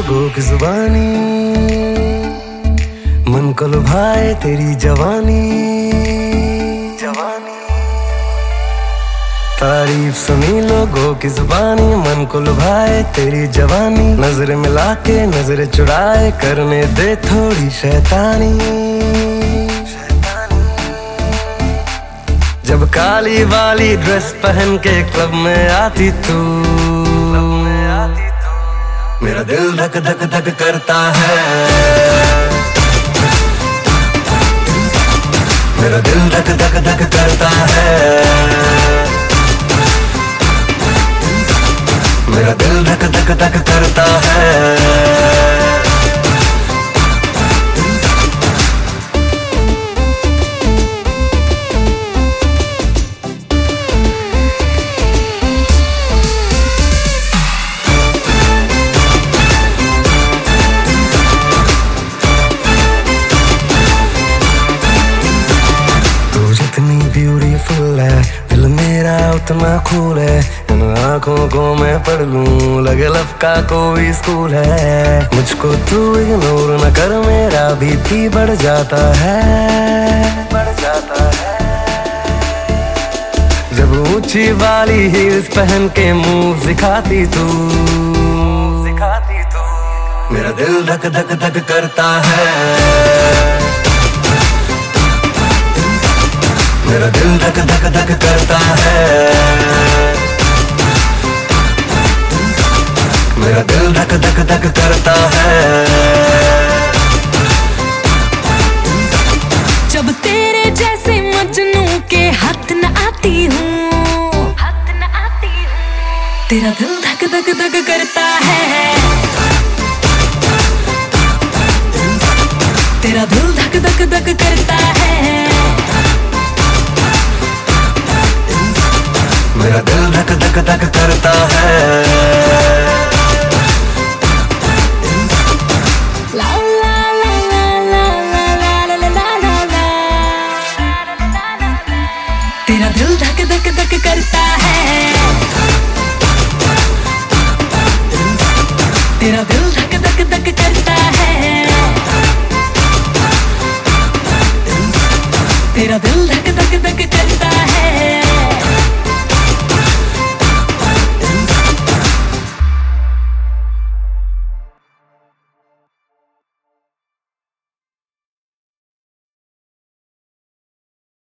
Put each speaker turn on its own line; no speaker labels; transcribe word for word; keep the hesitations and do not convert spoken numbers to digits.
लोगों की जुबानी, मन को लुभाए तेरी जवानी जवानी। तारीफ सुनी लोगों की जुबानी, मन को लुभाए तेरी जवानी। नजर मिला के नजर चुराए, करने दे थोड़ी शैतानी। जब काली वाली ड्रेस पहन के क्लब में आती तू, मेरा दिल धक धक धक करता है, मेरा दिल धक धक धक करता है, मेरा दिल धक धक धक करता है। ब्यूटीफुल है दिल मेरा उतना कूल है, इन आँखों को मैं पढ़ लूं लगे लव का कोई स्कूल है। मुझको तू इग्नोर न कर, मेरा बीपी बढ़ जाता है बढ़ जाता है। जब ऊंची वाली हील्स पहन के मूव दिखाती तू दिखाती तू मेरा दिल धक धक धक करता है, मेरा दिल धक धक धक करता है, मेरा दिल धक धक धक करता है।
जब तेरे जैसे मजनू के हाथ न आती हूँ हाथ न आती हूँ, तेरा दिल धक धक धक करता है, तेरा दिल धक धक धक करता है,
मेरा दिल धक धक धक करता है।